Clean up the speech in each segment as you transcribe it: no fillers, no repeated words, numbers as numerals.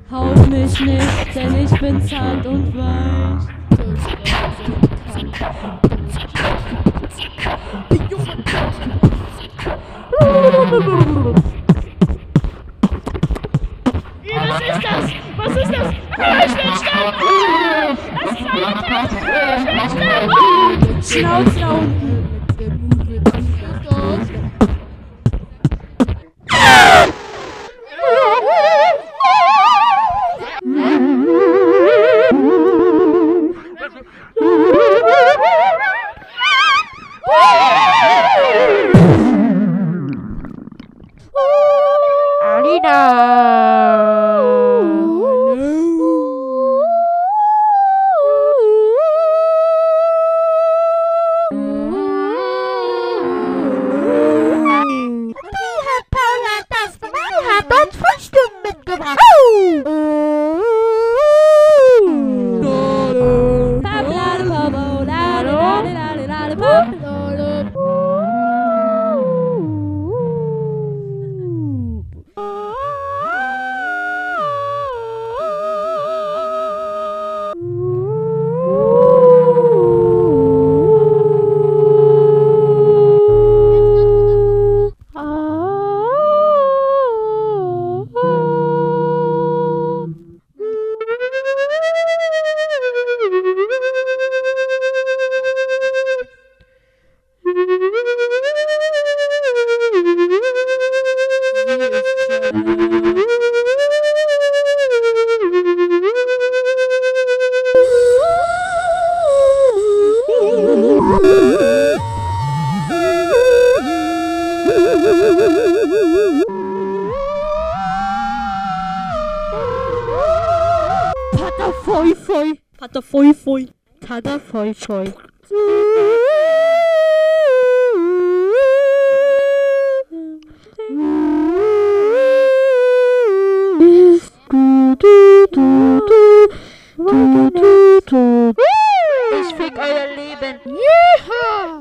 Haut mich nicht, denn ich bin zart und weich. Was ist das? Was ist das? Ah, ich will sterben! Das ist eine Karte! Ich will sterben! Schnauze da unten. Pater Foi Foi. Pater Foi Foi. Pater Foi Foi. Ich fick euer Leben. Yeehaw!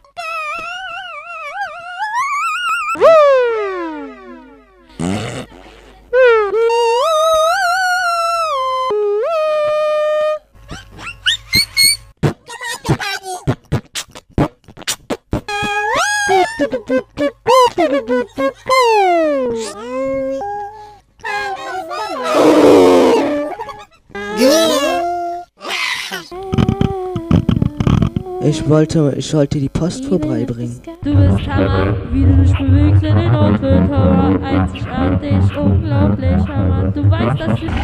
Ich wollte die Post vorbeibringen. Du bist Hammer, wie du dich bewegst in den Outfit, Hammer. Einzigartig, unglaublich, Hammer. Du weißt, dass du...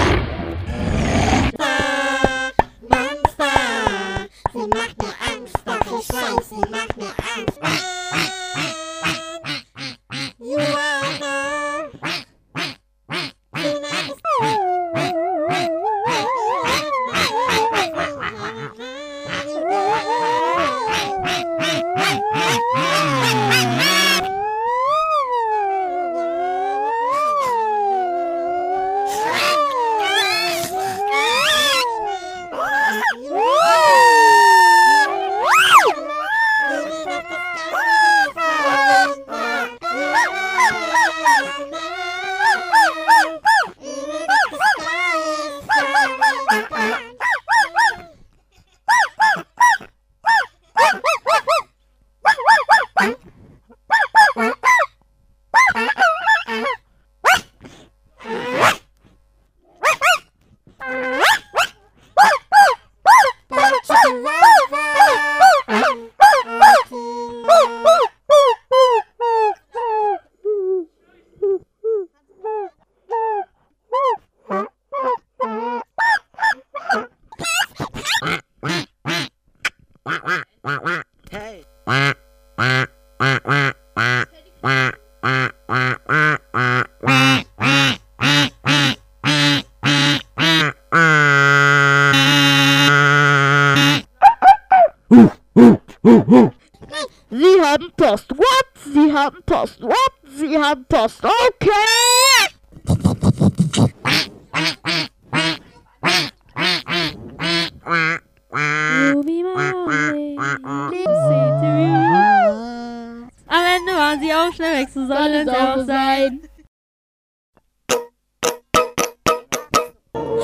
Monster, sie macht mir Angst, doch ich weiß, sie macht mir Angst.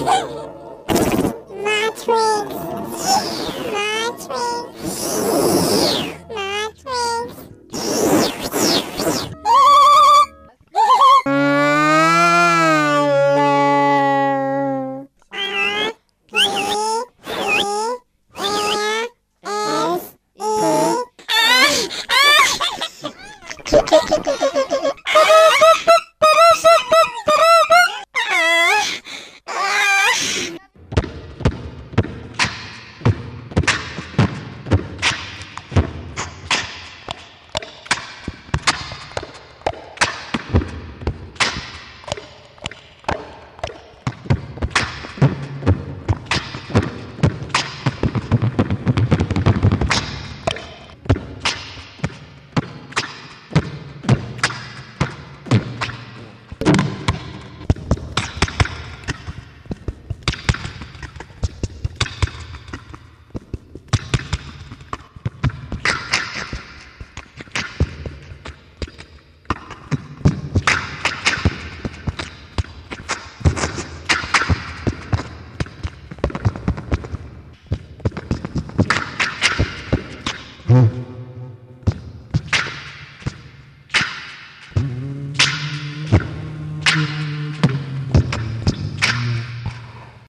Matrix.